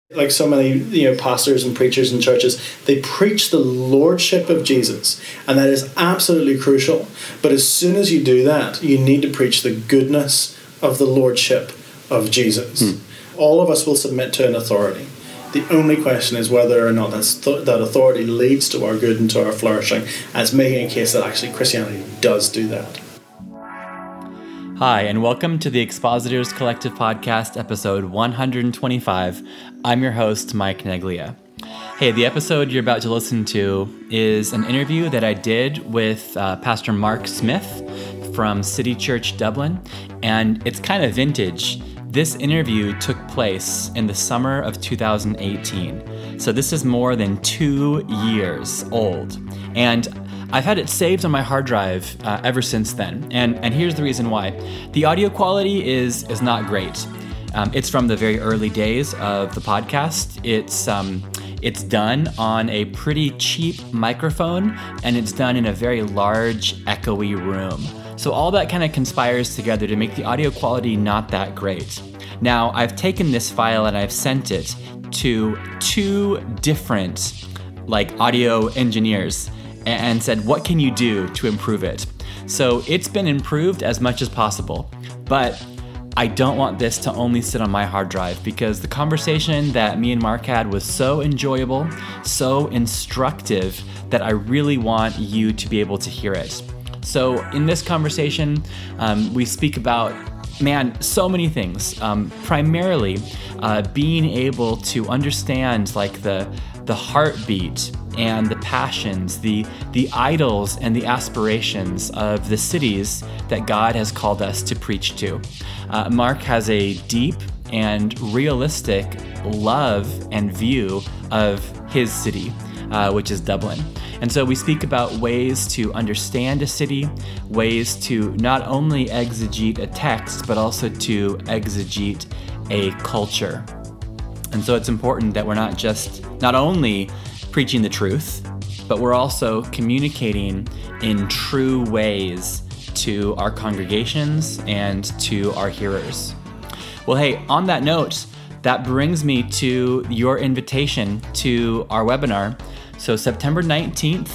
Like so many, pastors and preachers in churches, they preach the lordship of Jesus, and that is absolutely crucial. But as soon as you do that, you need to preach the goodness of the lordship of Jesus. All of us will submit to an authority. The only question is whether or not that authority leads to our good and to our flourishing. And it's making a case that actually Christianity does do that. Hi, and welcome to the Expositors Collective Podcast, episode 125. I'm your host, Mike Neglia. Hey, the episode you're about to listen to is an interview that I did with Pastor Mark Smith from City Church Dublin, and it's kind of vintage. This interview took place in the summer of 2018, so this is more than 2 years old, and I've had it saved on my hard drive ever since then, and here's the reason why. The audio quality is not great. It's from the very early days of the podcast. It's done on a pretty cheap microphone, and it's done in a very large, echoey room. So all that kind of conspires together to make the audio quality not that great. Now, I've taken this file and I've sent it to 2 different audio engineers and said, what can you do to improve it? So it's been improved as much as possible, but I don't want this to only sit on my hard drive because the conversation that me and Mark had was so enjoyable, so instructive that I really want you to be able to hear it. So in this conversation, we speak about, so many things, primarily being able to understand the heartbeat and the passions, the idols and the aspirations of the cities that God has called us to preach to. Mark has a deep and realistic love and view of his city, which is Dublin. And so we speak about ways to understand a city, ways to not only exegete a text, but also to exegete a culture. And so it's important that we're not only preaching the truth, but we're also communicating in true ways to our congregations and to our hearers. Well, hey, on that note, that brings me to your invitation to our webinar. So September 19th,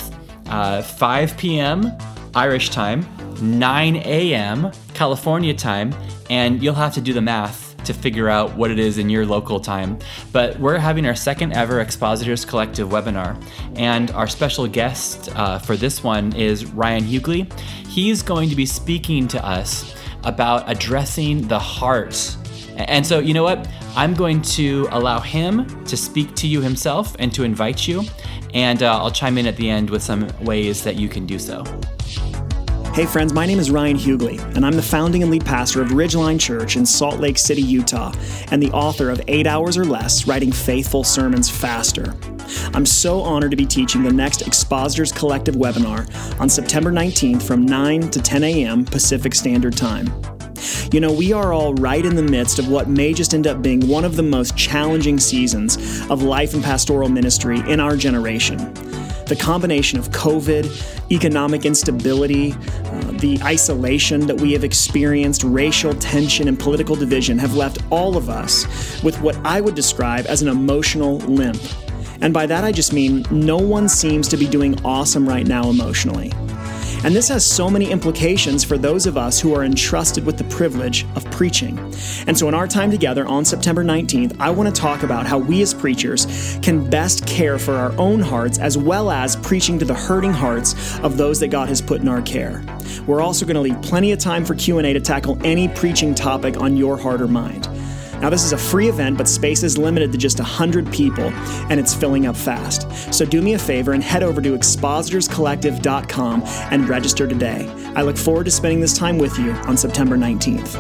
5 p.m. Irish time, 9 a.m. California time, and you'll have to do the math to figure out what it is in your local time. But we're having our second ever Expositors Collective webinar, and our special guest for this one is Ryan Hughley. He's going to be speaking to us about addressing the heart. And so, you know what? I'm going to allow him to speak to you himself and to invite you, and I'll chime in at the end with some ways that you can do so. Hey friends, my name is Ryan Hughley, and I'm the founding and lead pastor of Ridgeline Church in Salt Lake City, Utah, and the author of 8 Hours or Less, Writing Faithful Sermons Faster. I'm so honored to be teaching the next Expositors Collective webinar on September 19th from 9 to 10 a.m. Pacific Standard Time. You know, we are all right in the midst of what may just end up being one of the most challenging seasons of life and pastoral ministry in our generation. The combination of COVID, economic instability, the isolation that we have experienced, racial tension, and political division have left all of us with what I would describe as an emotional limp. And by that I just mean no one seems to be doing awesome right now emotionally. And this has so many implications for those of us who are entrusted with the privilege of preaching. And so in our time together on September 19th, I want to talk about how we as preachers can best care for our own hearts as well as preaching to the hurting hearts of those that God has put in our care. We're also going to leave plenty of time for Q&A to tackle any preaching topic on your heart or mind. Now, this is a free event, but space is limited to just 100 people, and it's filling up fast. So do me a favor and head over to expositorscollective.com and register today. I look forward to spending this time with you on September 19th.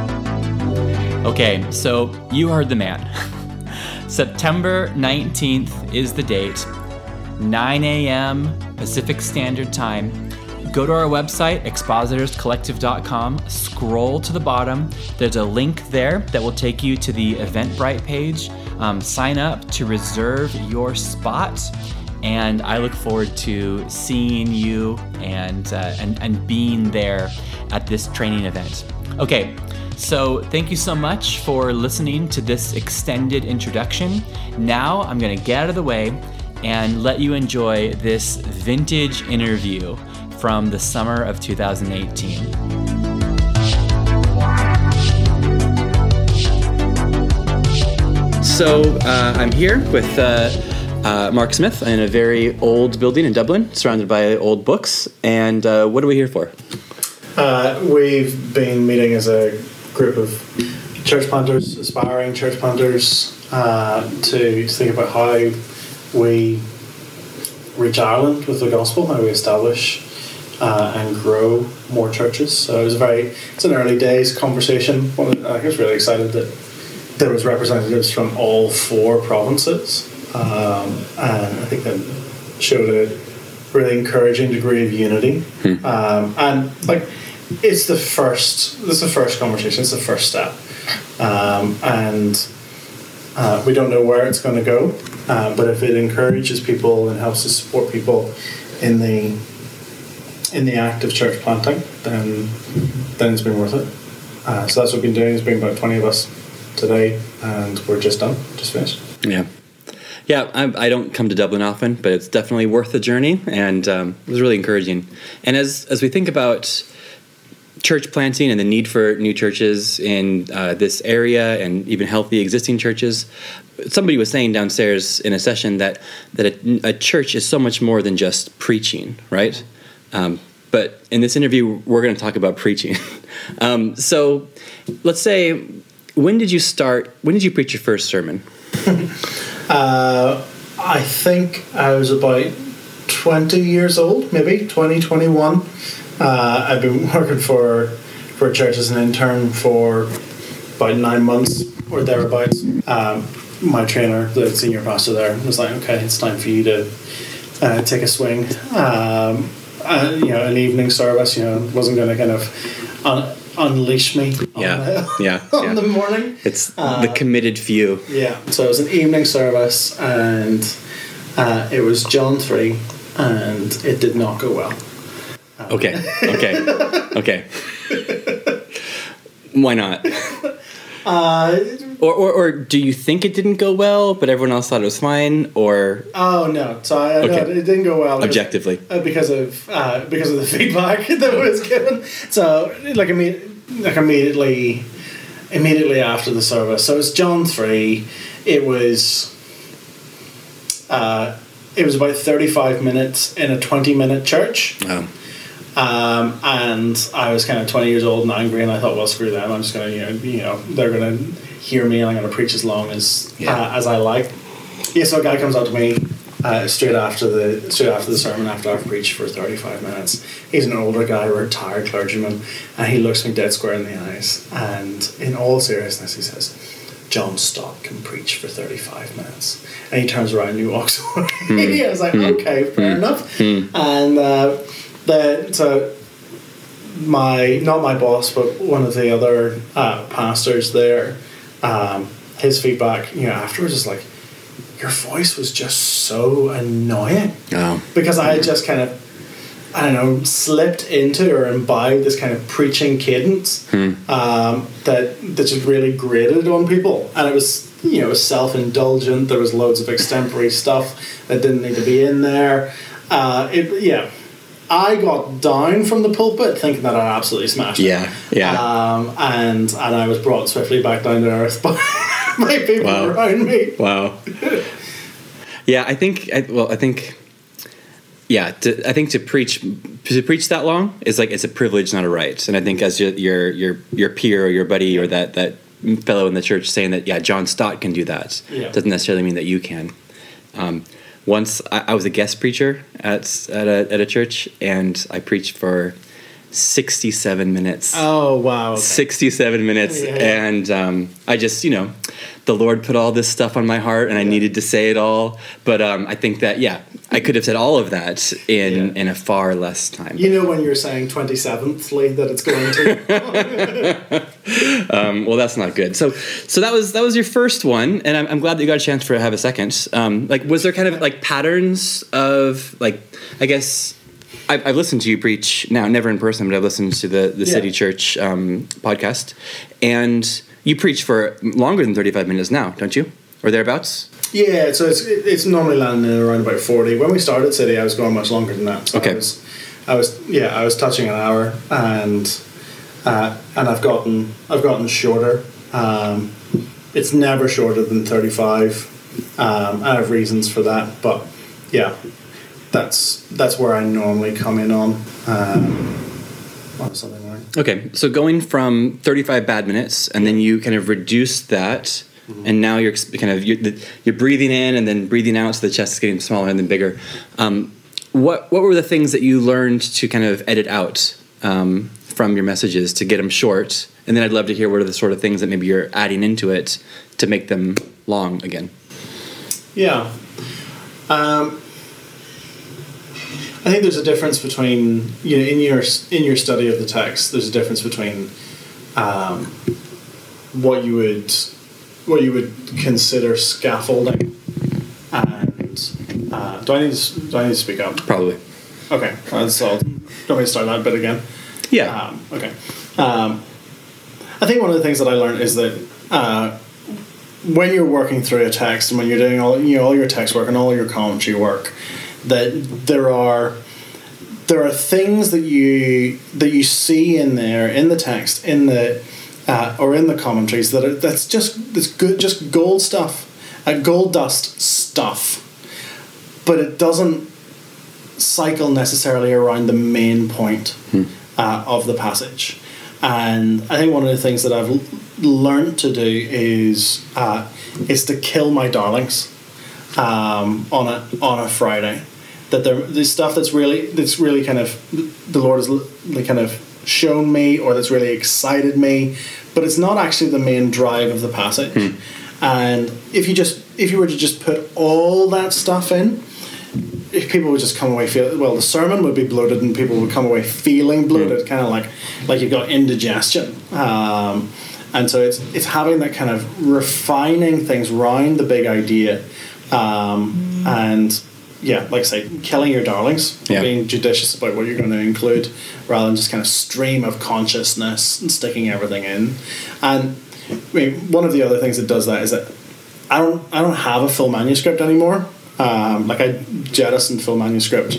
Okay, so you heard the man. September 19th is the date, 9 a.m. Pacific Standard Time. Go to our website, expositorscollective.com, scroll to the bottom. There's a link there that will take you to the Eventbrite page. Sign up to reserve your spot, and I look forward to seeing you and being there at this training event. Okay, So thank you so much for listening to this extended introduction. Now I'm going to get out of the way and let you enjoy this vintage interview from the summer of 2018. So I'm here with Mark Smith in a very old building in Dublin, surrounded by old books. And what are we here for? We've been meeting as a group of church planters, aspiring church planters, to think about how we reach Ireland with the gospel, how we establish and grow more churches. So it's an early days conversation. I was really excited that there was representatives from all 4 provinces, and I think that showed a really encouraging degree of unity. And like, it's the first conversation. It's the first step, and we don't know where it's going to go. But if it encourages people and helps to support people in the act of church planting, then it's been worth it. So that's what we've been doing. There's been about 20 of us today, and we're just finished. Yeah, I don't come to Dublin often, but it's definitely worth the journey, and it was really encouraging. And as we think about church planting and the need for new churches in this area and even healthy existing churches, somebody was saying downstairs in a session that a church is so much more than just preaching, right? But in this interview, we're going to talk about preaching. So let's say, when did you preach your first sermon? I think I was about 20 years old, maybe 20, 21. I've been working for a church as an intern for about 9 months or thereabouts. My trainer, the senior pastor there, was like, "Okay, it's time for you to take a swing." An evening service, wasn't going to kind of unleash me on the morning. It's the committed few. Yeah, so it was an evening service, and it was John 3, and it did not go well. Okay. Why not? Or do you think it didn't go well, but everyone else thought it was fine? Or no, so I know it didn't go well objectively because of the feedback that was given. So immediately after the service, so it's John 3. It was about 35 minutes in a 20-minute church. Oh. And I was kind of 20 years old and angry, and I thought, well, screw them. I'm just going to, they're going to hear me, and I'm going to preach as long as I like. Yeah, so a guy comes up to me straight after the sermon, after I've preached for 35 minutes. He's an older guy, retired clergyman, and he looks me dead square in the eyes, and in all seriousness, he says, "John Stott can preach for 35 minutes." And he turns around and he walks away. I was like, okay, fair enough. And so not my boss, but one of the other pastors there, his feedback, afterwards is like, "Your voice was just so annoying." Oh. Because I had just kind of, slipped into or imbibed this kind of preaching cadence that just really grated on people. And it was, self-indulgent. There was loads of extempore stuff that didn't need to be in there. I got down from the pulpit thinking that I absolutely smashed it. Yeah. And I was brought swiftly back down to earth by people around me. Wow. Yeah, I think to preach that long is like, it's a privilege, not a right. And I think as your peer or your buddy or that fellow in the church saying that, John Stott can do that, doesn't necessarily mean that you can. Once I was a guest preacher at a church, and I preached for 67 minutes. Oh, wow. Okay. 67 minutes. Yeah. And I just, the Lord put all this stuff on my heart, and I needed to say it all. But I think that, I could have said all of that in a far less time. When you're saying 27thly that it's going to. Well, that's not good. So that was your first one, and I'm glad that you got a chance to have a second. Was there kind of patterns of I guess I've listened to you preach now, never in person, but I've listened to the City Church podcast, and you preach for longer than 35 minutes now, don't you? Or thereabouts? Yeah, so it's normally landing in around about 40. When we started City, I was going much longer than that. So okay. I was touching an hour, and I've gotten shorter. It's never shorter than 35. I have reasons for that, but yeah, that's where I normally come in on something like. Okay, so going from 35 bad minutes, and then you kind of reduce that, and now you're kind of you're breathing in and then breathing out, so the chest is getting smaller and then bigger. What were the things that you learned to kind of edit out from your messages to get them short? And then I'd love to hear what are the sort of things that maybe you're adding into it to make them long again. Yeah. I think there's a difference between, in your study of the text, there's a difference between what you would consider scaffolding and do I need to speak up? Probably. Okay. So do you want me to start that bit again? Yeah. Okay. I think one of the things that I learned is that when you're working through a text and when you're doing all your text work and all your commentary work, that there are things that you see in there in the text or in the commentaries that's just gold stuff, gold dust stuff, but it doesn't cycle necessarily around the main point of the passage. And I think one of the things that I've learned to do is to kill my darlings on a Friday. That there's stuff that's really kind of the Lord has kind of shown me, or that's really excited me, but it's not actually the main drive of the passage. And if you were to just put all that stuff in, if people would just come away the sermon would be bloated and people would come away feeling bloated, kind of like you've got indigestion. And so it's having that kind of refining things around the big idea, and yeah, like I say, killing your darlings, being judicious about what you're going to include, rather than just kind of stream of consciousness and sticking everything in. And I mean, one of the other things that does that is that I don't have a full manuscript anymore. Like I jettisoned full manuscript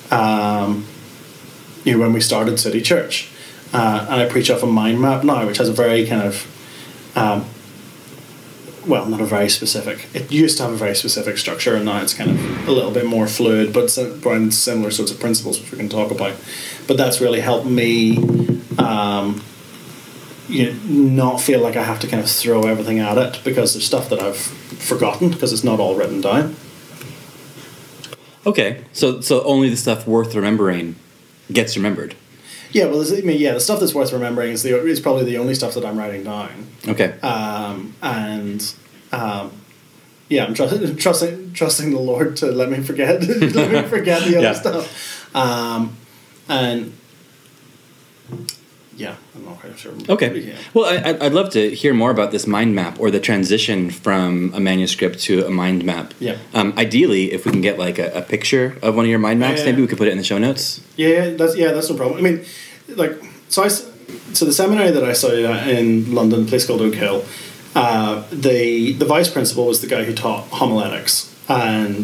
when we started City Church, and I preach off a mind map now, which has a very kind of not a very specific. It used to have a very specific structure, and now it's kind of a little bit more fluid, but around similar sorts of principles, which we can talk about. But that's really helped me not feel like I have to kind of throw everything at it, because there's stuff that I've forgotten because it's not all written down. Okay, so only the stuff worth remembering gets remembered. Yeah, well, the stuff that's worth remembering is probably the only stuff that I'm writing down. Okay. I'm trusting the Lord to let me forget the other stuff. I'm not quite sure. Okay. Yeah. Well, I'd love to hear more about this mind map, or the transition from a manuscript to a mind map. Yeah. Ideally, if we can get like a picture of one of your mind maps, maybe we could put it in the show notes. That's no problem. I mean, so the seminary that I studied at in London, a place called Oak Hill, the vice principal was the guy who taught homiletics, and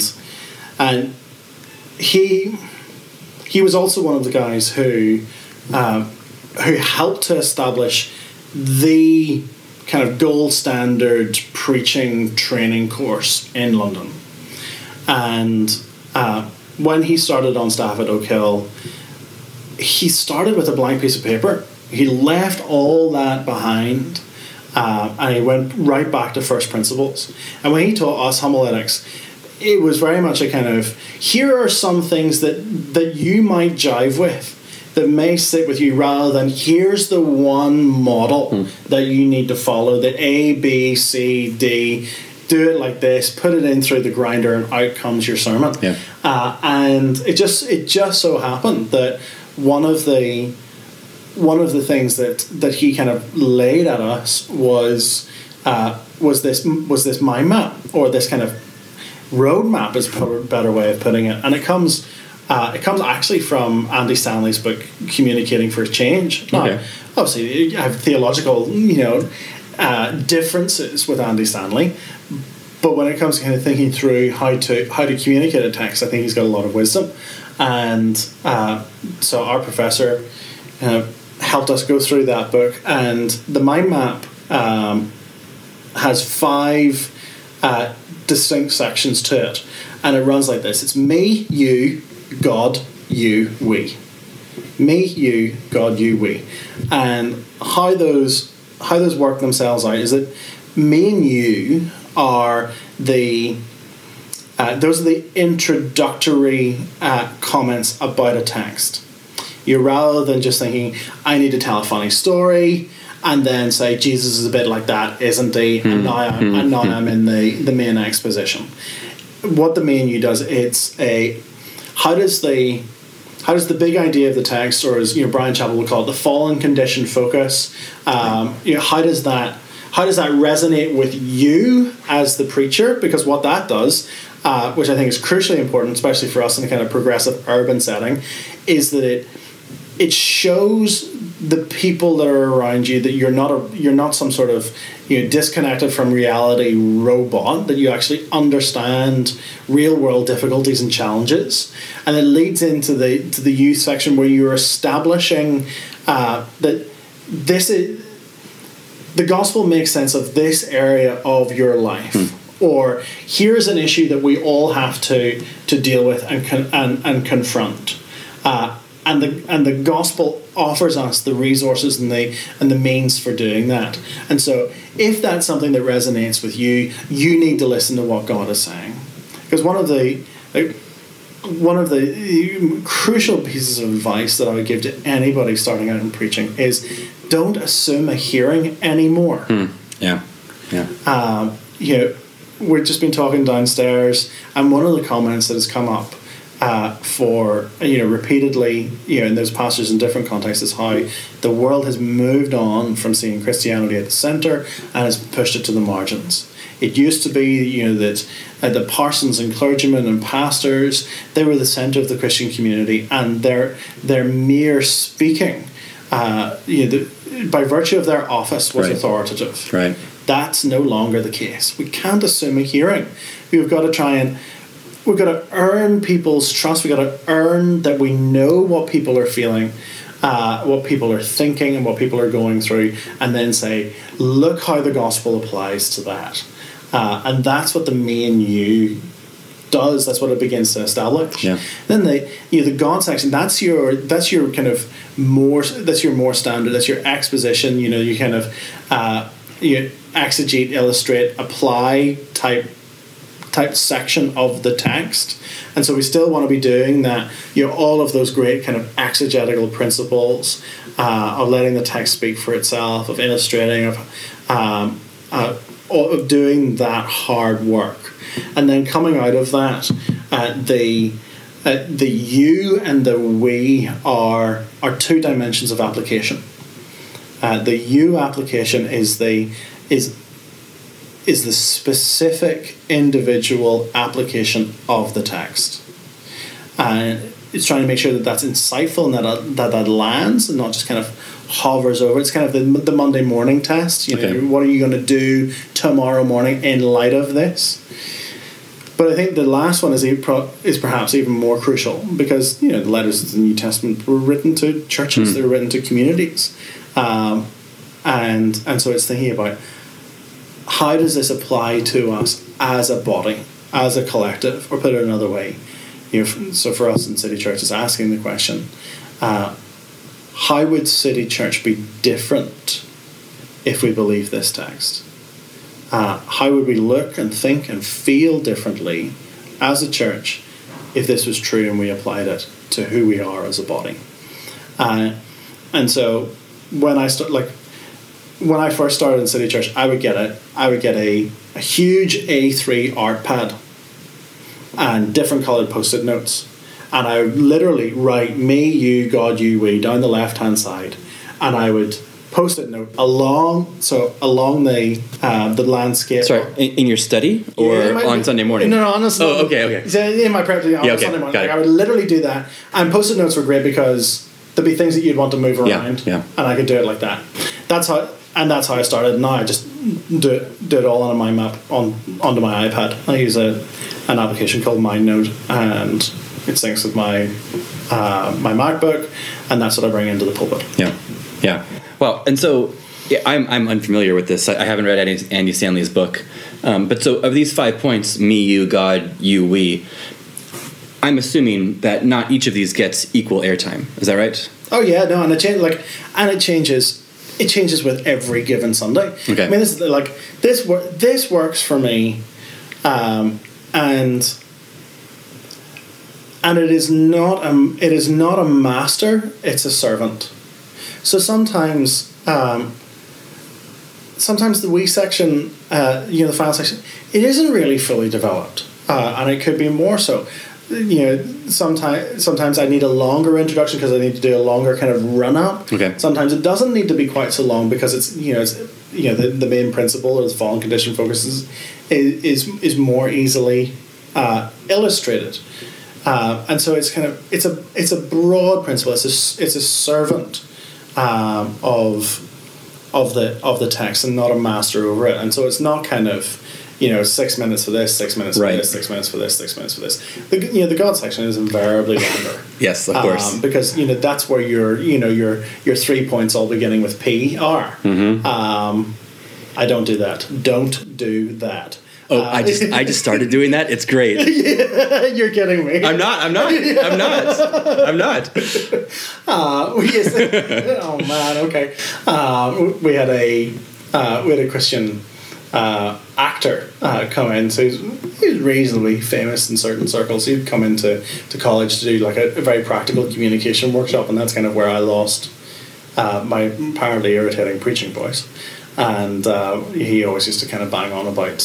he was also one of the guys who helped to establish the kind of gold standard preaching training course in London. And when he started on staff at Oak Hill, he started with a blank piece of paper. He left all that behind, and he went right back to first principles. And when he taught us homiletics, it was very much a kind of, here are some things that you might jive with, that may sit with you, rather than here's the one model that you need to follow, that A, B, C, D, do it like this, put it in through the grinder, and out comes your sermon. Yeah. And it just so happened that one of the things that he kind of laid at us was this mind map, or this kind of roadmap, is a better way of putting it, and it comes It comes actually from Andy Stanley's book, Communicating for Change. Now, Okay. obviously, you have theological, differences with Andy Stanley, but when it comes to kind of thinking through how to communicate a text, I think he's got a lot of wisdom. And so our professor helped us go through that book, and the mind map has 5 distinct sections to it, and it runs like this. It's me, you, God, you, we. Me, you, God, you, we. And how those work themselves out is that me and you are those are the introductory comments about a text. You're, rather than just thinking, I need to tell a funny story, and then say Jesus is a bit like that, isn't he? And now I'm in the main exposition. What the me and you does, it's how does the big idea of the text, or as Brian Chappell would call it, the fallen condition focus, how does that resonate with you as the preacher? Because what that does, which I think is crucially important, especially for us in a kind of progressive urban setting, is that it shows the people that are around you that you're not some sort of disconnected from reality robot, that you actually understand real world difficulties and challenges. And it leads into the youth section, where you're establishing that this is the gospel makes sense of this area of your life. Or here's an issue that we all have to deal with and confront. And the gospel offers us the resources and the means for doing that. And so, if that's something that resonates with you, you need to listen to what God is saying. Because one of the crucial pieces of advice that I would give to anybody starting out in preaching is, don't assume a hearing anymore. Yeah. We've just been talking downstairs, and one of the comments that has come up repeatedly, in those pastors in different contexts, is how the world has moved on from seeing Christianity at the centre and has pushed it to the margins. It used to be, that the parsons and clergymen and pastors, they were the centre of the Christian community, and their mere speaking, by virtue of their office, was authoritative. Right. That's no longer the case. We can't assume a hearing. We've got to earn people's trust. We've got to earn that we know what people are feeling, what people are thinking, and what people are going through, and then say, look how the gospel applies to that. And that's what the me and you does. That's what it begins to establish. Yeah. Then the God section, that's your kind of more standard. That's your exposition. You kind of you exegete, illustrate, apply type section of the text. And so we still want to be doing that, all of those great kind of exegetical principles of letting the text speak for itself, of illustrating, of doing that hard work. And then coming out of that, the you and the we are 2 dimensions of application. The you application is the specific individual application of the text, and it's trying to make sure that that's insightful and that lands and not just kind of hovers over. It's kind of the Monday morning test. What are you going to do tomorrow morning in light of this? But I think the last one is perhaps even more crucial, because the letters of the New Testament were written to churches. They were written to communities, and so it's thinking about, how does this apply to us as a body, as a collective? Or put it another way, so for us in City Church, it's asking the question, how would City Church be different if we believe this text? How would we look and think and feel differently as a church if this was true and we applied it to who we are as a body? And so when I first started in City Church, I would get a huge A3 art pad and different coloured post-it notes, and I would literally write me, you, God, you, we down the left hand side, and I would post-it note along the landscape. Sorry, in your study or on Sunday morning? No, honestly. Oh, okay. So in my prep on Sunday morning, I would literally do that. And post-it notes were great because there'd be things that you'd want to move around, and I could do it like that. That's how I started. Now I just do it all on a mind map onto my iPad. I use an application called MindNote, and it syncs with my MacBook, and that's what I bring into the pulpit. Yeah. Well, and so I'm unfamiliar with this. I haven't read Andy Stanley's book, but so of these 5 points, me, you, God, you, we, I'm assuming that not each of these gets equal airtime. Is that right? Oh yeah, no, and it changes. It changes with every given Sunday. Okay. I mean, this works for me, and it is not a master. It's a servant. So sometimes the we section, the file section, it isn't really fully developed, and it could be more so. Sometimes I need a longer introduction because I need to do a longer kind of run up. Okay. Sometimes it doesn't need to be quite so long because it's the main principle of fallen condition focus is more easily illustrated, and so it's kind of it's a broad principle. It's a servant of the text and not a master over it, and so it's not kind of 6 minutes for this, 6 minutes for this, 6 minutes for this, 6 minutes for this. The God section is invariably longer. Yes, of course, because that's where your 3 points all beginning with P are. Mm-hmm. I don't do that. Don't do that. Oh, I just started doing that. It's great. You're kidding me. I'm not. Oh man. Okay. We had a Christian actor come in. So he's reasonably famous in certain circles. He'd come into college to do like a very practical communication workshop, and that's kind of where I lost my apparently irritating preaching voice. And he always used to kind of bang on about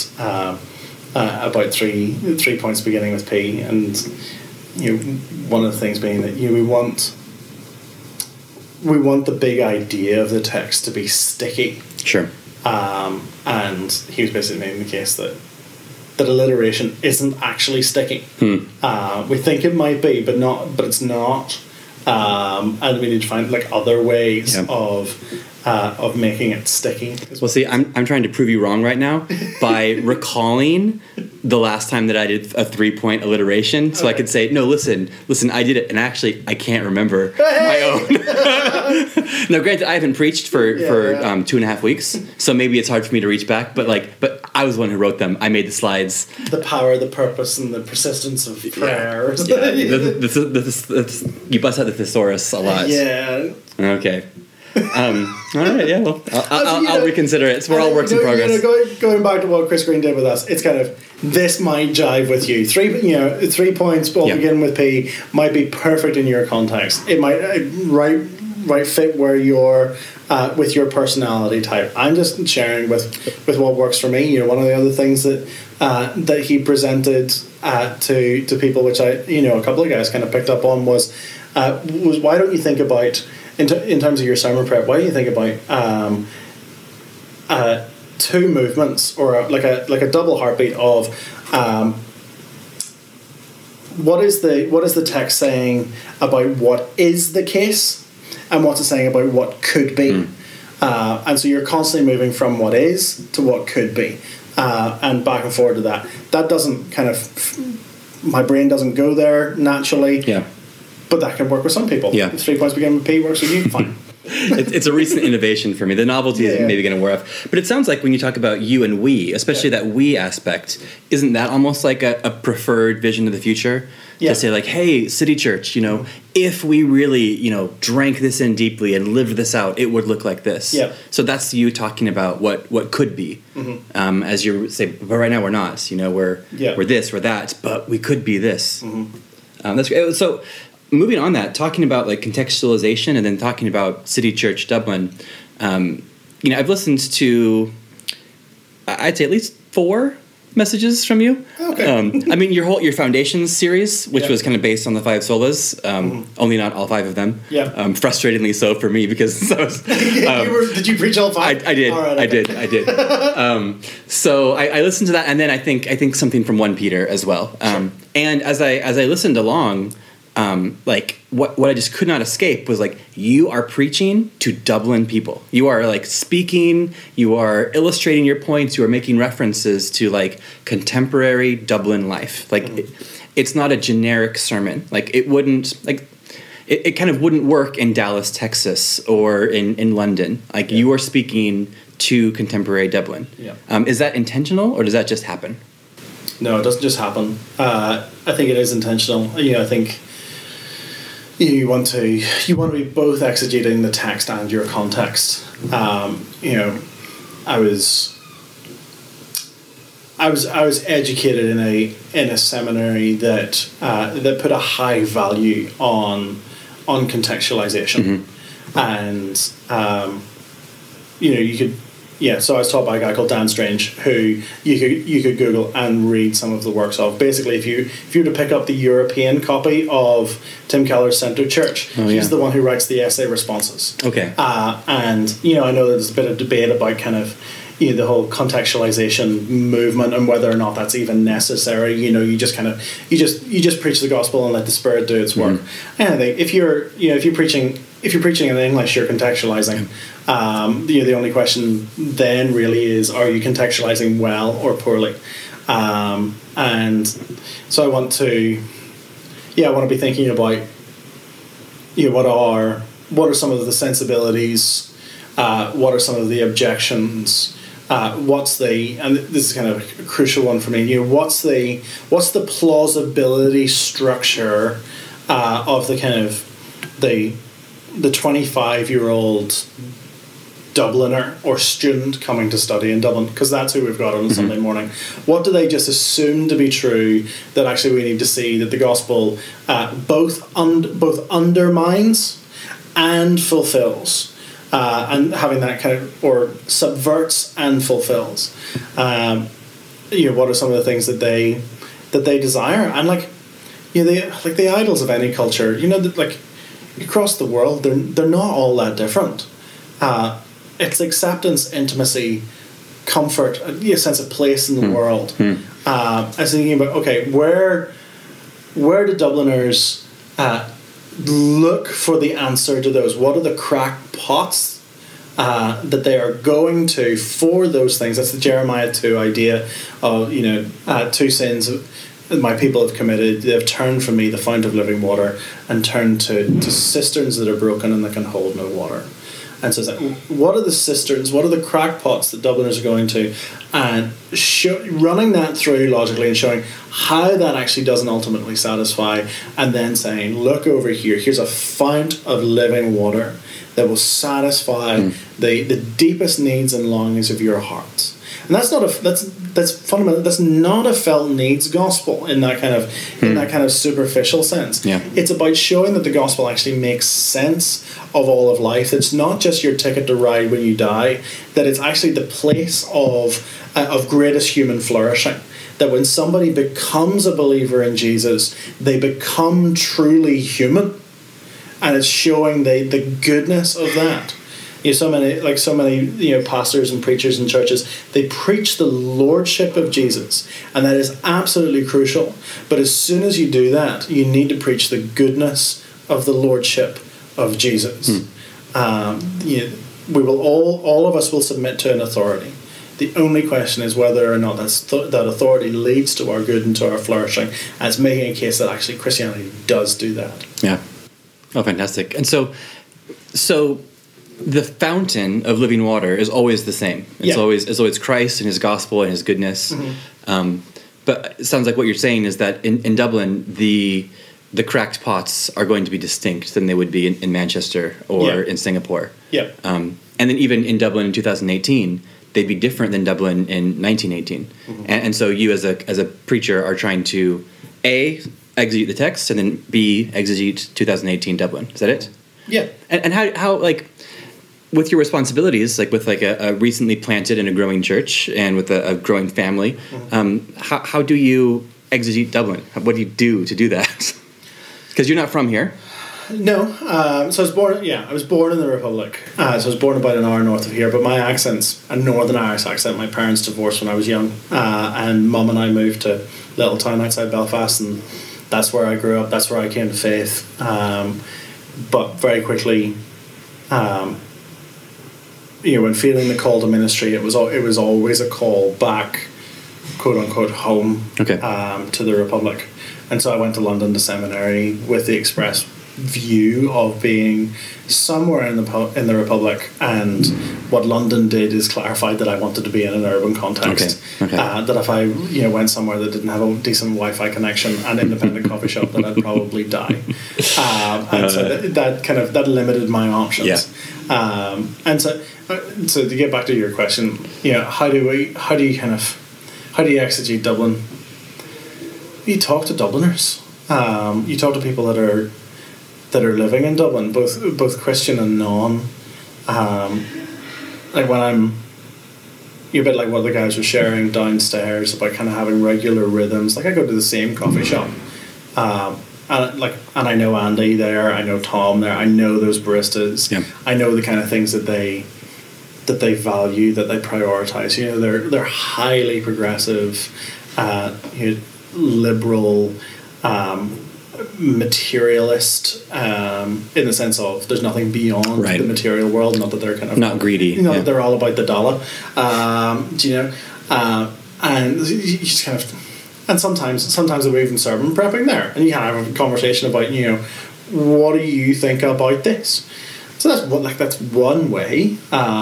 3 points beginning with P, and one of the things being that we want the big idea of the text to be sticky. Sure. And he was basically making the case that alliteration isn't actually sticky. We think it might be, but it's not. And we need to find like other ways of making it sticky. Well, see, I'm trying to prove you wrong right now by recalling the last time that I did a 3-point alliteration, so I could say, no, listen, I did it, and actually I can't remember my own. Now, granted, I haven't preached for 2.5 weeks, so maybe it's hard for me to reach back. But I was the one who wrote them. I made the slides. The power, the purpose, and the persistence of prayer. Yeah. You bust out the thesaurus a lot. Yeah. Okay. All right, yeah, well, I'll reconsider it. So we're all works in progress. Going back to what Chris Green did with us, it's kind of, this might jive with you. 3 points all begin with P might be perfect in your context. It might right fit where you're with your personality type. I'm just sharing with what works for me. One of the other things that he presented to people, which a couple of guys kind of picked up on, was why don't you think about, in terms of your sermon prep, why do you think about 2 movements, or like a double heartbeat of what is the text saying about what is the case, and what's it saying about what could be, and so you're constantly moving from what is to what could be, and back and forward to that. That doesn't my brain doesn't go there naturally. Yeah. But that can work with some people. Yeah. 3 points beginning with P works with you, fine. It's a recent innovation for me. The novelty is maybe going to wear off. But it sounds like when you talk about you and we, especially that we aspect, isn't that almost like a preferred vision of the future? Yeah. To say like, hey, City Church, if we really, drank this in deeply and lived this out, it would look like this. Yeah. So that's you talking about what could be. Mm-hmm. As you say, but right now we're not. We're this, we're that, but we could be this. Mm-hmm. That's great. So, moving on that, talking about like contextualization, and then talking about City Church Dublin, I've listened to, I'd say at least 4 messages from you. Okay. I mean, your Foundations series, which was kind of based on the 5 solas, only not all 5 of them. Yeah. Frustratingly so for me because I was, did you preach all 5? I did. All right, okay. I did. So I listened to that, and then I think something from 1 Peter as well. Sure. And as I listened along, like what I just could not escape was like, you are preaching to Dublin people. You are like speaking, you are illustrating your points, you are making references to like contemporary Dublin life. Like it's not a generic sermon. Like it wouldn't like it kind of wouldn't work in Dallas, Texas, or in London. Like you are speaking to contemporary Dublin. Yeah. Is that intentional or does that just happen? No, it doesn't just happen. I think it is intentional. I think you want to be both exegeting the text and your context. I was educated in a seminary that put a high value on contextualization, and you could. Yeah, so I was taught by a guy called Dan Strange, who you could Google and read some of the works of. Basically, if you were to pick up the European copy of Tim Keller's Center Church, he's the one who writes the essay responses. Okay. And I know there's a bit of debate about kind of the whole contextualization movement and whether or not that's even necessary. You just preach the gospel and let the Spirit do its work. And I think if you're preaching in English, you're contextualizing. The only question then really is, are you contextualizing well or poorly? And so I want to be thinking about what are some of the sensibilities, what are some of the objections, and this is kind of a crucial one for me. What's the plausibility structure of the kind of the 25-year-old Dubliner or student coming to study in Dublin, because that's who we've got on a Sunday morning. What do they just assume to be true that actually we need to see that the gospel both undermines and fulfills, and having that kind of, or subverts and fulfills? What are some of the things that they desire? And the idols of any culture, across the world, they're not all that different. It's acceptance, intimacy, comfort, a sense of place in the world. I was thinking about, okay, where do Dubliners look for the answer to those? What are the crackpots that they are going to for those things? That's the Jeremiah 2 idea of, 2 sins my people have committed. They have turned from me, the fount of living water, and turned to cisterns that are broken and that can hold no water. And so it's like, what are the cisterns, what are the crackpots that Dubliners are going to, and running that through logically and showing how that actually doesn't ultimately satisfy, and then saying, look over here, here's a fount of living water that will satisfy the deepest needs and longings of your hearts. And that's fundamental. That's not a felt needs gospel in that kind of superficial sense. Yeah. It's about showing that the gospel actually makes sense of all of life. It's not just your ticket to ride when you die. That it's actually the place of greatest human flourishing. That when somebody becomes a believer in Jesus, they become truly human, and it's showing the goodness of that. So many pastors and preachers in churches, they preach the lordship of Jesus, and that is absolutely crucial. But as soon as you do that, you need to preach the goodness of the lordship of Jesus. We will all of us will submit to an authority. The only question is whether or not that authority leads to our good and to our flourishing. And it's making a case that actually Christianity does do that. Yeah. Oh, fantastic. And so the fountain of living water is always the same. It's always Christ and His gospel and His goodness. But it sounds like what you're saying is that in Dublin, the cracked pots are going to be distinct than they would be in Manchester or in Singapore. Yeah. And then even in Dublin in 2018, they'd be different than Dublin in 1918. And so you as a preacher are trying to A, exegete the text, and then B, exegete 2018 Dublin. Is that it? Yeah. And how with your responsibilities, like with like a recently planted and a growing church and with a growing family, how do you exegete Dublin? What do you do to do that? Because you're not from here. No, so I was born in the Republic. So I was born about an hour north of here, but my accent's a Northern Irish accent. My parents divorced when I was young, and Mum and I moved to a little town outside Belfast, and that's where I grew up. That's where I came to faith. But very quickly, when feeling the call to ministry, it was always a call back, quote unquote, home, to the Republic. And so I went to London to seminary with the express view of being somewhere in the Republic, and what London did is clarified that I wanted to be in an urban context. That if I went somewhere that didn't have a decent Wi-Fi connection and independent coffee shop, that I'd probably die. And so that limited my options. And so to get back to your question, how do you exegete Dublin? You talk to Dubliners. You talk to people that are living in Dublin, both Christian and non. Like when I'm, a bit like what the guys were sharing downstairs about kind of having regular rhythms. Like I go to the same coffee shop, and I know Andy there, I know Tom there, I know those baristas. Yeah. I know the kind of things that they value, that they prioritize. They're highly progressive, liberal, materialist, in the sense of there's nothing beyond the material world. Not that they're kind of not greedy. That they're all about the dollar. And you just kind of, and sometimes we're even sermon prepping there, and you kind of have a conversation about what do you think about this. So that's one way.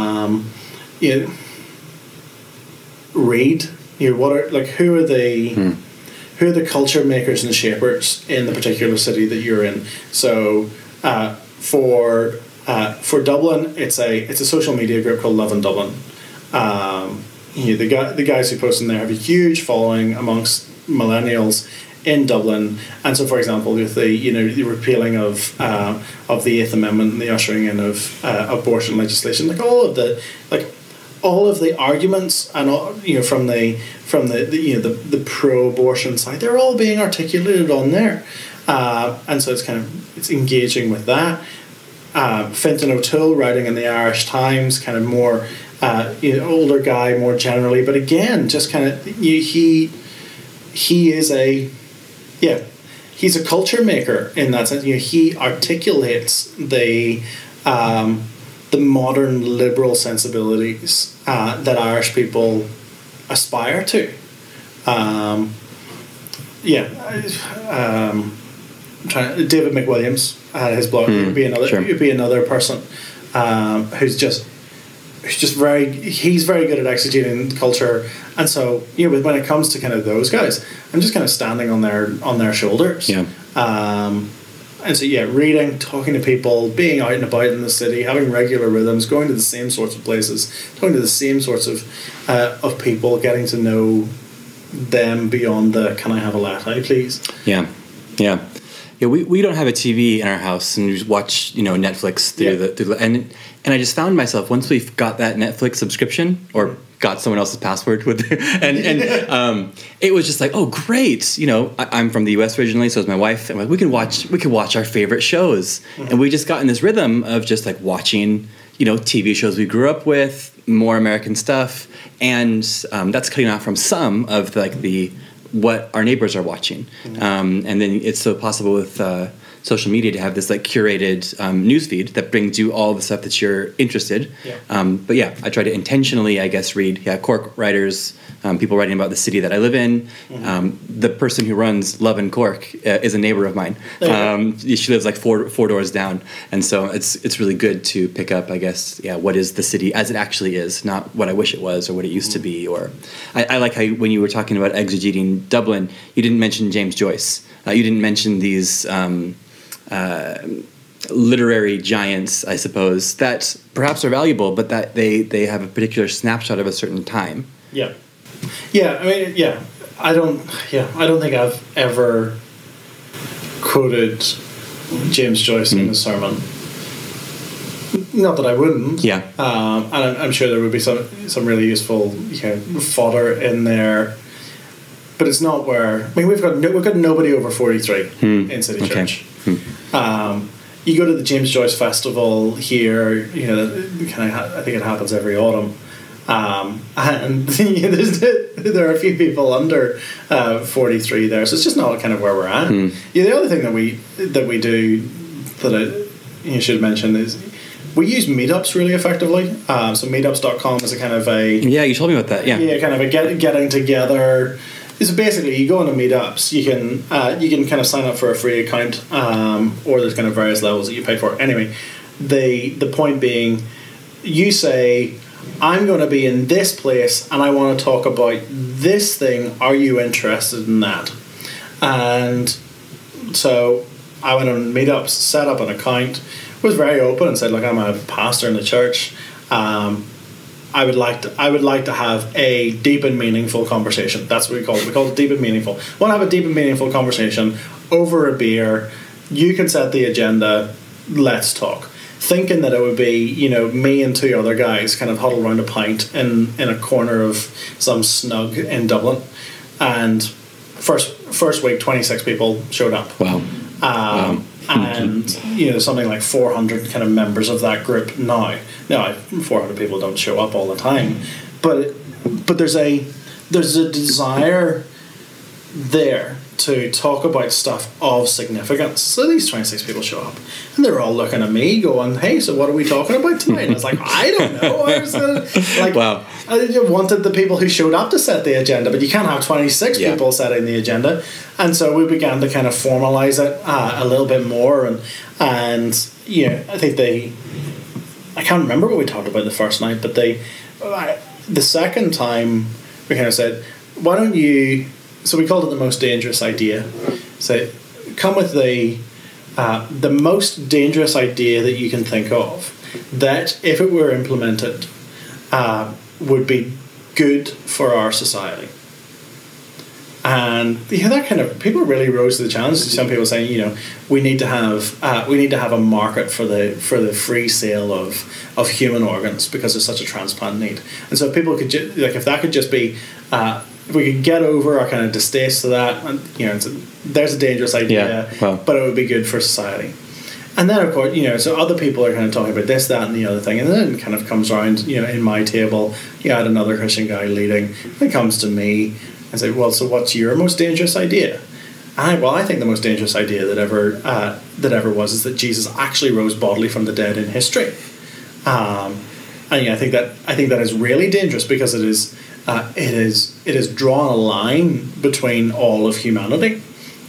Read. Who are the culture makers and shapers in the particular city that you're in? So for Dublin, it's a social media group called Love in Dublin. The guys who post in there have a huge following amongst millennials in Dublin. And so, for example, with the repealing of the Eighth Amendment and the ushering in of abortion legislation, all of the arguments and from the pro-abortion side, they're all being articulated on there, and so it's engaging with that. Fintan O'Toole writing in the Irish Times, kind of more older guy more generally, but again, just kind of he is he's a culture maker in that sense. He articulates the modern liberal sensibilities that Irish people aspire to. David McWilliams had his blog. Would be another person who's very good at exegeting culture, and so when it comes to kind of those guys, I'm just kind of standing on their shoulders. And so reading, talking to people, being out and about in the city, having regular rhythms, going to the same sorts of places, talking to the same sorts of people, getting to know them beyond the "can I have a latte, please?" Yeah. We don't have a TV in our house, and we just watch Netflix through the and I just found myself, once we've got that Netflix subscription or got someone else's password with and it was just like, oh great, I'm from the US originally, so is my wife, and we can watch our favorite shows. And we just got in this rhythm of just like watching TV shows we grew up with, more American stuff, and that's cutting off from some of what our neighbors are watching. And then it's so possible with social media to have this curated newsfeed that brings you all the stuff that you're interested. But I try to intentionally, I guess, read Cork writers, people writing about the city that I live in. The person who runs Love in Cork is a neighbor of mine. She lives four doors down, and so it's really good to pick up, I guess, what is the city as it actually is, not what I wish it was or what it used to be. Or I like how when you were talking about exegeting Dublin, you didn't mention James Joyce. You didn't mention these literary giants, I suppose, that perhaps are valuable, but that they have a particular snapshot of a certain time. I don't think I've ever quoted James Joyce in a sermon. Not that I wouldn't. Yeah. And I'm sure there would be some really useful fodder in there. But it's not where... I mean, we've got nobody over 43 in City Church. You go to the James Joyce Festival here, I think it happens every autumn. And there are a few people under 43 there, so it's just not kind of where we're at. The other thing that we do that I should mention is we use meetups really effectively. So meetups.com is a kind of a... Yeah, you told me about that, yeah. Kind of a getting together. So basically, you go into meetups, you can kind of sign up for a free account, or there's kind of various levels that you pay for. Anyway, the point being, you say, I'm going to be in this place and I want to talk about this thing. Are you interested in that? And so I went on meetups, set up an account, was very open and said, look, I'm a pastor in the church. I would like to have a deep and meaningful conversation. That's what we call it. We call it deep and meaningful. I want to have a deep and meaningful conversation over a beer. You can set the agenda. Let's talk. Thinking that it would be, me and two other guys kind of huddled around a pint in a corner of some snug in Dublin. And first week, 26 people showed up. Wow. And something like 400 kind of members of that group now. Now 400 people don't show up all the time, but there's a desire there to talk about stuff of significance. So these 26 people show up, and they're all looking at me going, hey, so what are we talking about tonight? And I was like, I don't know. Wow. I wanted the people who showed up to set the agenda, but you can't have 26 people setting the agenda. And so we began to kind of formalize it a little bit more. And I think I can't remember what we talked about the first night, but the second time we kind of said, why don't you... So we called it the most dangerous idea. So come with the most dangerous idea that you can think of, that if it were implemented would be good for our society. And that kind of, people really rose to the challenge. Some people saying, we need to have a market for the free sale of human organs because there's such a transplant need. And so people could if that could just be. If we could get over our kind of distaste to that, and there's a dangerous idea, but it would be good for society. And then, of course, so other people are kind of talking about this, that, and the other thing, and then it kind of comes around, in my table, you had another Christian guy leading, and it comes to me, and say, well, so what's your most dangerous idea? I think the most dangerous idea that ever was is that Jesus actually rose bodily from the dead in history. And I think that is really dangerous because it is drawn a line between all of humanity.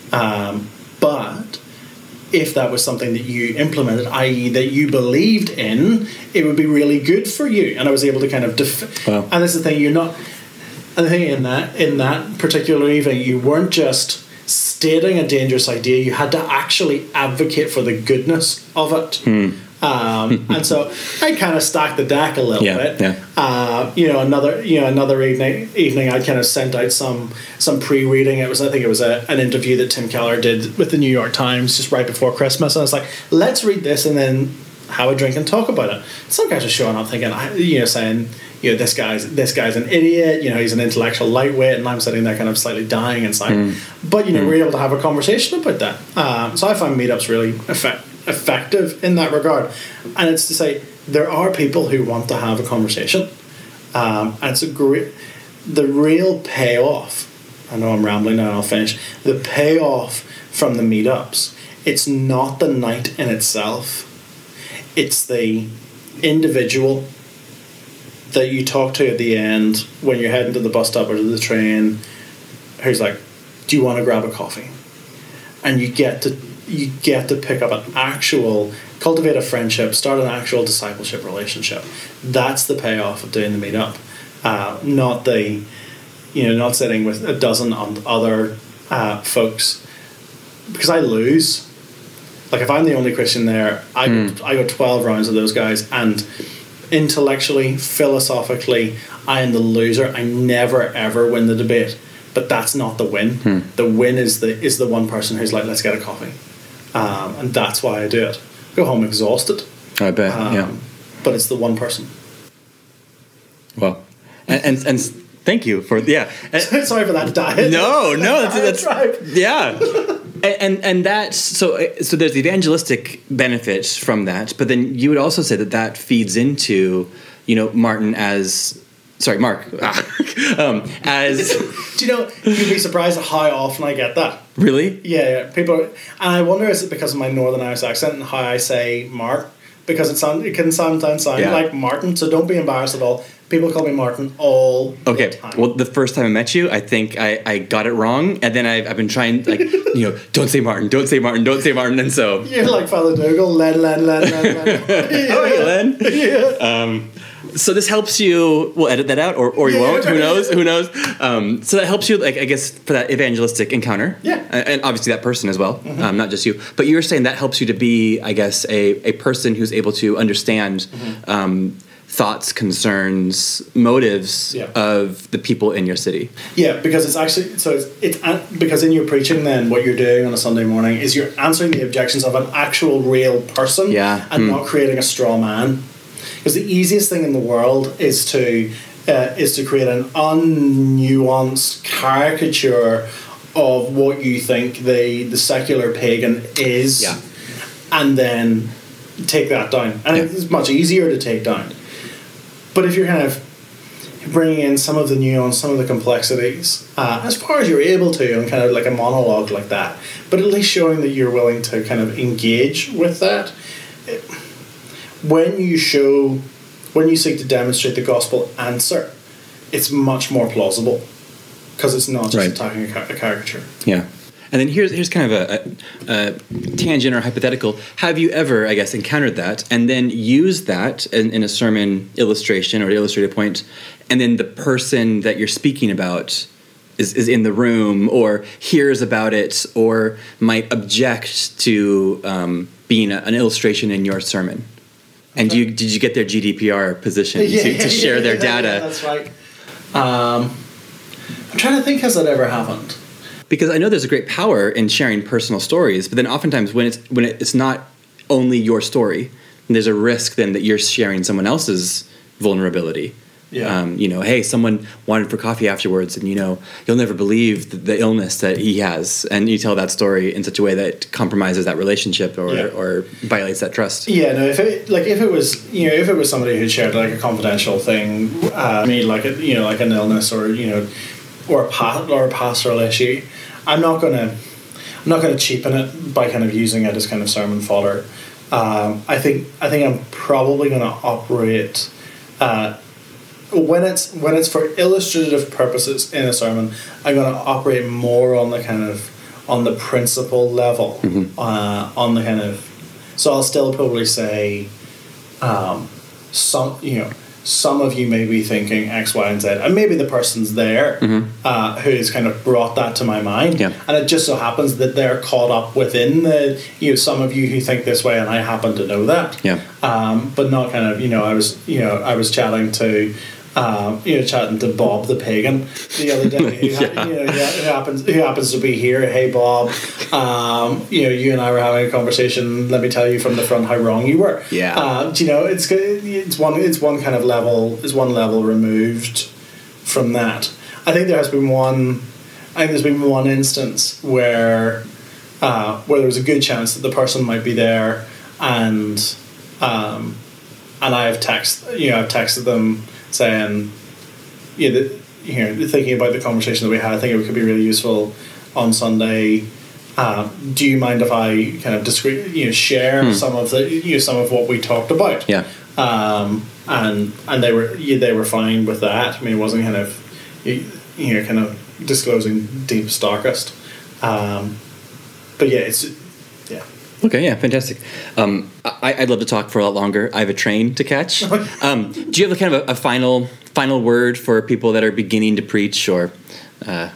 But if that was something that you implemented, i.e. that you believed in, it would be really good for you. And I was able to kind of... And this is the thing, you're not... And the thing in that particular evening, you weren't just stating a dangerous idea, you had to actually advocate for the goodness of it. And so I kind of stacked the deck a little bit. Yeah. Another evening I kind of sent out some pre-reading. I think it was an interview that Tim Keller did with the New York Times just right before Christmas, and I was like, let's read this and then have a drink and talk about it. Some guys are showing up thinking, saying, this guy's an idiot, he's an intellectual lightweight, and I'm sitting there kind of slightly dying inside. But we're able to have a conversation about that. So I find meetups really effective in that regard, and it's to say there are people who want to have a conversation, and it's the real payoff. I know I'm rambling now, and I'll finish. The payoff from the meetups, it's not the night in itself, it's the individual that you talk to at the end when you're heading to the bus stop or to the train, who's like, do you want to grab a coffee? And you get to pick up cultivate a friendship, start an actual discipleship relationship. That's the payoff of doing the meetup. Not sitting with a dozen other folks, because I lose. Like if I'm the only Christian there, I go 12 rounds of those guys, and intellectually, philosophically, I am the loser. I never ever win the debate. But that's not the win. The win is the one person who's like, let's get a coffee. And that's why I do it. Go home exhausted. I bet, but it's the one person. Well, and thank you for Sorry for that diet. No, that's right. Yeah. And that's so there's evangelistic benefits from that, but then you would also say that feeds into, Mark as Do you know, you'd be surprised at how often I get that. Really? Yeah, people, and I wonder, is it because of my Northern Irish accent and how I say Mark? Because it can sometimes sound like Martin, so don't be embarrassed at all. People call me Martin all the time. Well, the first time I met you, I think I got it wrong, and then I've been trying, don't say Martin, don't say Martin, don't say Martin, and so... You're like Father Dougal, Len. Oh, hey, Len. Yeah. So this helps you. We'll edit that out, or you won't. Who knows? So that helps you, I guess, for that evangelistic encounter. Yeah. And obviously that person as well, not just you. But you were saying that helps you to be, I guess, a person who's able to understand thoughts, concerns, motives of the people in your city. Yeah, because it's actually it's because in your preaching, then what you're doing on a Sunday morning is you're answering the objections of an actual real person, and not creating a straw man. Because the easiest thing in the world is to create an unnuanced caricature of what you think the secular pagan is, and then take that down. And it's much easier to take down. But if you're kind of bringing in some of the nuance, some of the complexities, as far as you're able to, and kind of like a monologue like that, but at least showing that you're willing to kind of engage with that. When you seek to demonstrate the gospel answer, it's much more plausible because it's not just attacking a caricature. Yeah. And then here's kind of a tangent or hypothetical. Have you ever, I guess, encountered that and then used that in a sermon illustration or illustrated point, and then the person that you're speaking about is in the room or hears about it or might object to being an illustration in your sermon? And did you get their GDPR position to share their data? Yeah, that's right. I'm trying to think, has that ever happened? Because I know there's a great power in sharing personal stories, but then oftentimes when it's not only your story, there's a risk then that you're sharing someone else's vulnerability. Yeah. Hey, someone wanted for coffee afterwards, and you'll never believe the illness that he has, and you tell that story in such a way that compromises that relationship or violates that trust. Yeah, no. If it was somebody who shared like a confidential thing, like an illness or a pastoral issue, I'm not gonna cheapen it by kind of using it as kind of sermon fodder. I think I'm probably gonna operate. When it's for illustrative purposes in a sermon, I'm going to operate more on the principle level, on the kind of. So I'll still probably say, some of you may be thinking X, Y, and Z, and maybe the person's there who's kind of brought that to my mind, and it just so happens that they're caught up within the some of you who think this way, and I happen to know that, but not kind of I was chatting to. Chatting to Bob the pagan the other day, who happens to be here. Hey Bob, you and I were having a conversation. Let me tell you from the front how wrong you were. Yeah. It's one kind of level. Is one level removed from that. I think there's been one instance where there was a good chance that the person might be there, and I've texted them. Saying, thinking about the conversation that we had, I think it could be really useful on Sunday. Do you mind if I kind of share some of what we talked about? Yeah. And they were fine with that. I mean, it wasn't kind of disclosing deepest, darkest. But yeah, it's. Okay, yeah, fantastic. I'd love to talk for a lot longer. I have a train to catch. Do you have kind of a final word for people that are beginning to preach, or that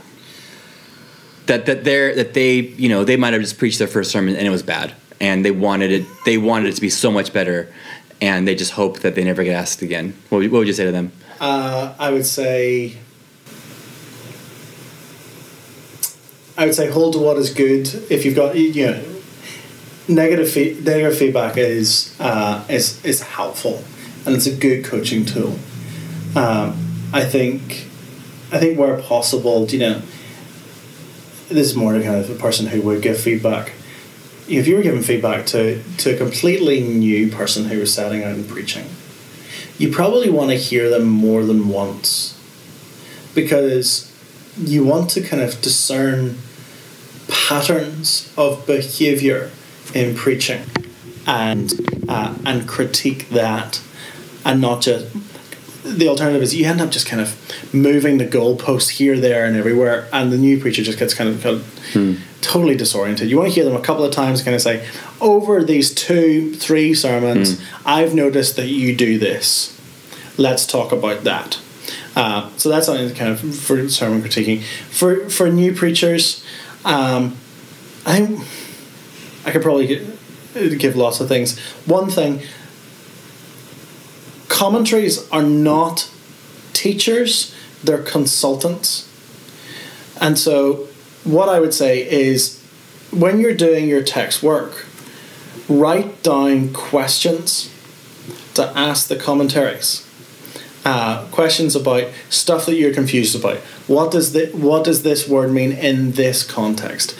they might have just preached their first sermon and it was bad, and they wanted it to be so much better, and they just hope that they never get asked again? What would you say to them? I would say hold to what is good. If you've got negative feedback is helpful. and it's a good coaching tool. I think where possible, this is more the kind of a person who would give feedback. If you were giving feedback to a completely new person who was setting out and preaching, you probably want to hear them more than once, because you want to kind of discern patterns of behaviour in preaching and critique that, and not just. The alternative is you end up just kind of moving the goalpost here, there, and everywhere, and the new preacher just gets kind of totally disoriented. You want to hear them a couple of times, kind of say, over these 2-3 sermons, I've noticed that you do this. Let's talk about that. So that's something kind of for sermon critiquing. For new preachers, I think I could probably give lots of things. One thing. Commentaries are not teachers, they're consultants. And so what I would say is, when you're doing your text work, write down questions to ask the commentaries. Questions about stuff that you're confused about. What does this word mean in this context?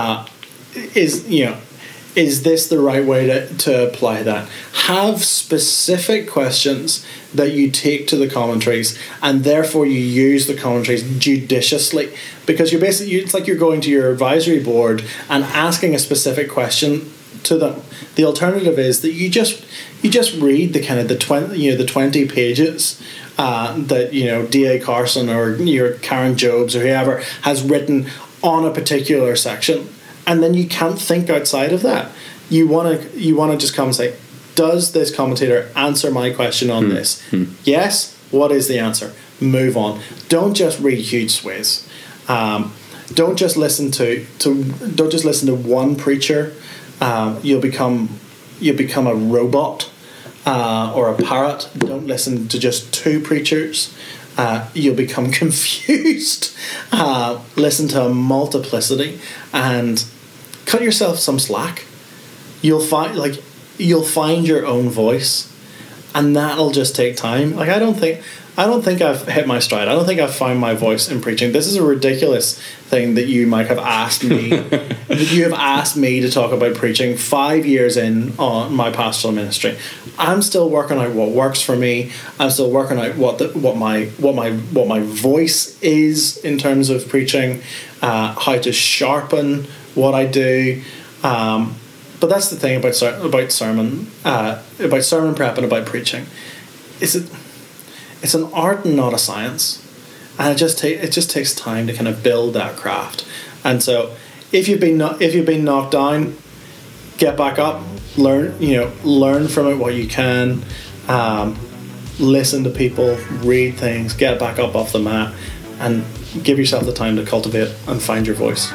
Is this the right way to apply that? Have specific questions that you take to the commentaries, and therefore you use the commentaries judiciously, because it's like you're going to your advisory board and asking a specific question to them. The alternative is that you just read the kind of the 20 pages that D.A. Carson or Karen Jobes or whoever has written on a particular section. And then you can't think outside of that. You want to just come and say, does this commentator answer my question on this? Yes. What is the answer? Move on. Don't just read huge swathes. Don't just listen to one preacher. You'll become a robot or a parrot. Don't listen to just 2 preachers. You'll become confused. Listen to a multiplicity and cut yourself some slack. You'll find your own voice, and that'll just take time. Like I don't think I've hit my stride. I don't think I've found my voice in preaching. This is a ridiculous thing that you might have asked me. That you have asked me to talk about preaching 5 years in on my pastoral ministry. I'm still working out what works for me. I'm still working out what my voice is in terms of preaching, how to sharpen what I do. But that's the thing about sermon prep and about preaching. It's an art and not a science, and it just takes time to kind of build that craft. And so, if you've been knocked down, get back up, learn from it what you can, listen to people, read things, get back up off the mat, and give yourself the time to cultivate and find your voice.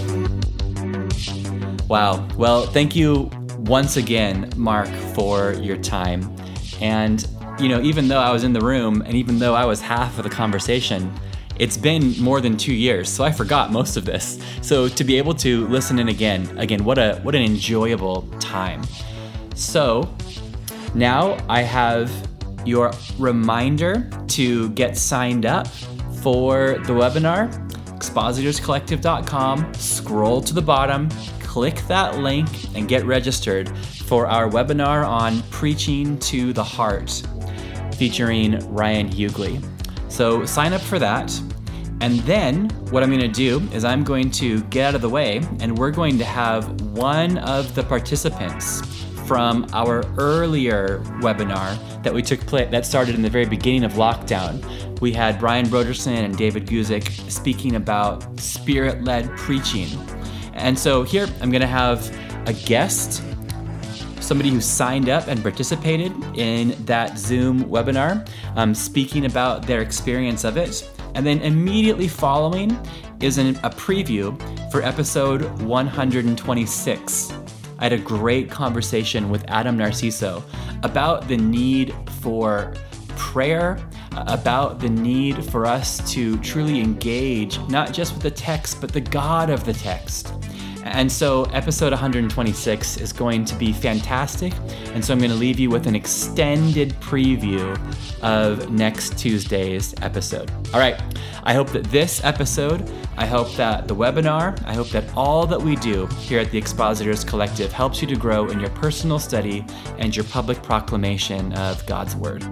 Wow. Well, thank you once again, Mark, for your time. And, even though I was in the room and even though I was half of the conversation, it's been more than 2 years, so I forgot most of this. So to be able to listen in again, what an enjoyable time. So now I have your reminder to get signed up for the webinar, expositorscollective.com, scroll to the bottom, click that link and get registered for our webinar on Preaching to the Heart, featuring Ryan Hughley. So sign up for that. And then what I'm going to do is I'm going to get out of the way, and we're going to have one of the participants from our earlier webinar that started in the very beginning of lockdown. We had Brian Broderson and David Guzik speaking about spirit-led preaching. And so here I'm going to have a guest, somebody who signed up and participated in that Zoom webinar, speaking about their experience of it. And then immediately following is a preview for episode 126. I had a great conversation with Adam Narciso about the need for prayer, about the need for us to truly engage, not just with the text, but the God of the text. And so episode 126 is going to be fantastic. And so I'm going to leave you with an extended preview of next Tuesday's episode. All right. I hope that this episode, I hope that the webinar, I hope that all that we do here at the Expositors Collective helps you to grow in your personal study and your public proclamation of God's Word.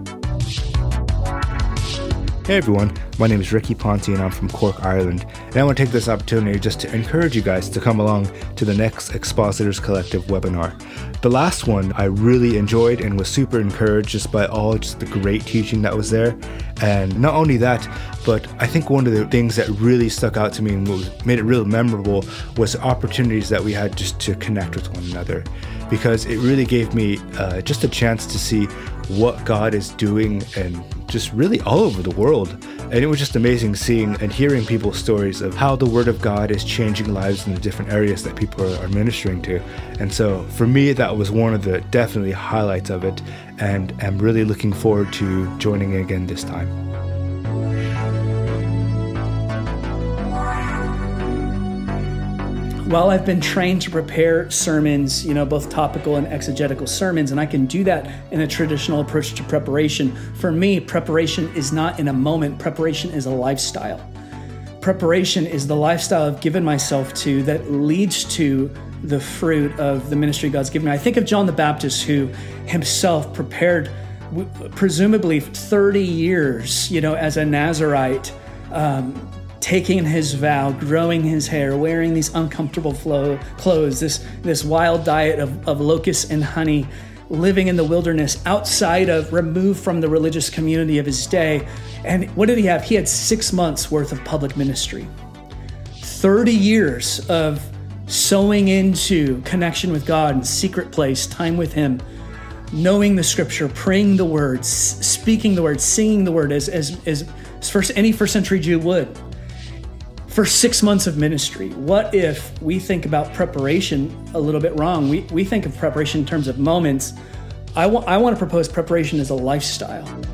Hey everyone, my name is Ricky Ponte and I'm from Cork, Ireland, and I want to take this opportunity just to encourage you guys to come along to the next Expositors Collective webinar. The last one I really enjoyed and was super encouraged just by all just the great teaching that was there. And not only that, but I think one of the things that really stuck out to me and made it real memorable was the opportunities that we had just to connect with one another, because it really gave me just a chance to see what God is doing and just really all over the world. And it was just amazing seeing and hearing people's stories of how the Word of God is changing lives in the different areas that people are ministering to. And so for me, that was one of the definitely highlights of it, and I'm really looking forward to joining again this time. Well, I've been trained to prepare sermons, both topical and exegetical sermons, and I can do that in a traditional approach to preparation. For me, preparation is not in a moment. Preparation is a lifestyle. Preparation is the lifestyle I've given myself to that leads to the fruit of the ministry God's given me. I think of John the Baptist, who himself prepared presumably 30 years, as a Nazirite, taking his vow, growing his hair, wearing these uncomfortable clothes, this wild diet of locusts and honey, living in the wilderness, removed from the religious community of his day. And what did he have? He had 6 months worth of public ministry. 30 years of sowing into connection with God in secret place, time with him, knowing the scripture, praying the words, speaking the word, singing the word as any first century Jew would. For 6 months of ministry. What if we think about preparation a little bit wrong? We think of preparation in terms of moments. I want to propose preparation as a lifestyle.